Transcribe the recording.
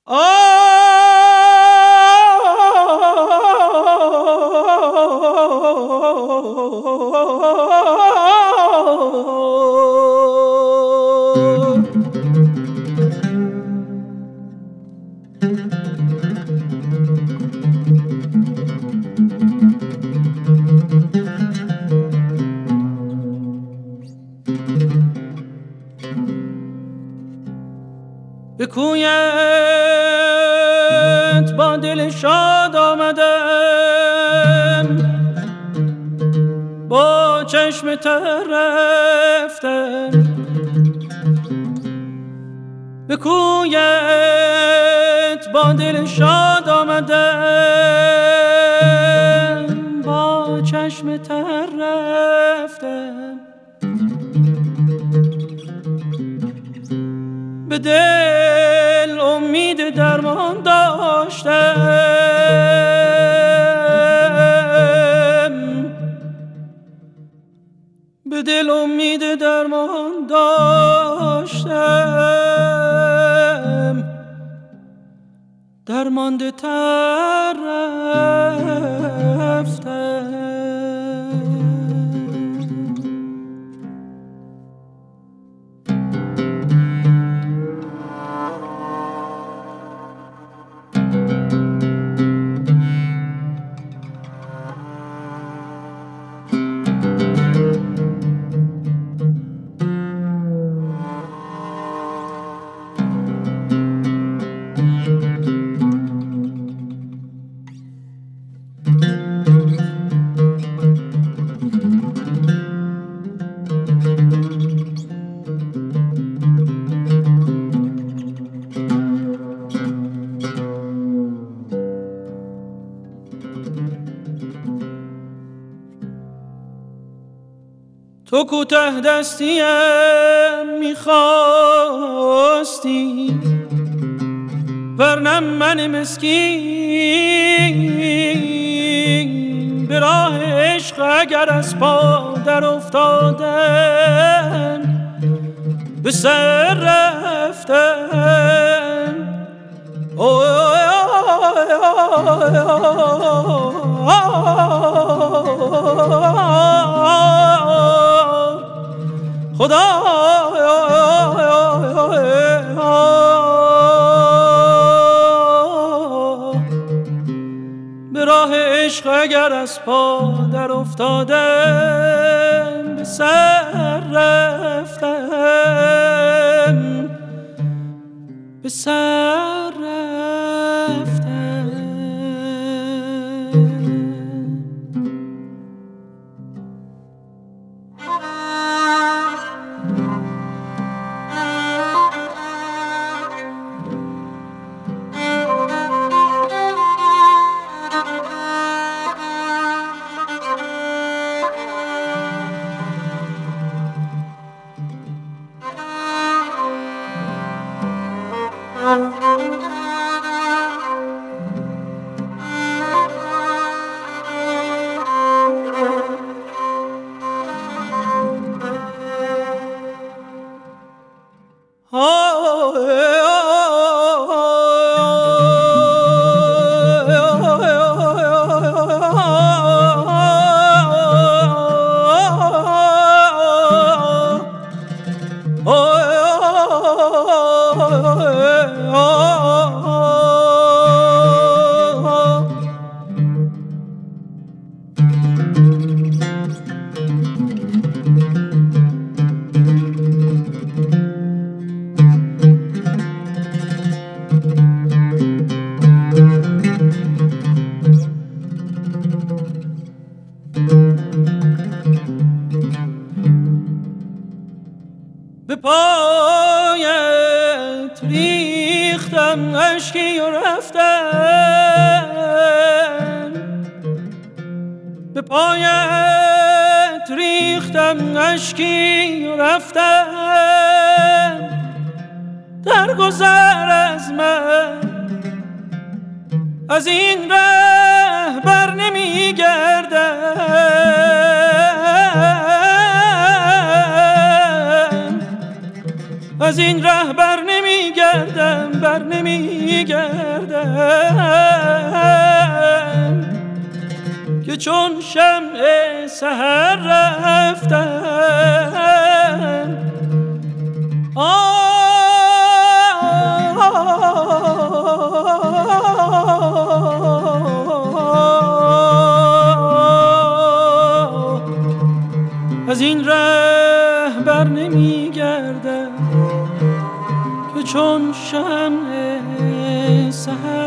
به کویت با دل شاد آمدم، با چشم تر رفتم. به کویت با دل شاد آمدم، با چشم تر رفتم. به دل امید درمان داشتم، به دل امید درمان داشتم. درمانده تر رفتم. تو کوته دستیم میخواستی، ورنه من مسکین به راه عشق اگر از پا در افتادم به سر رفتم. خدا به راه عشق اگر از پا در افتادم به سر رفتم، به سر رفتم. به پایت ریختم اشکی و رفتم، به پایت ریختم اشکی و رفتم. در گذر از من از این ره بر نمی گردم، از این ره بر نمی گردم. گردم بر نمی گردم که چون شمع سحر رفتم از این ره بر نمی گردم که چون شمع سحر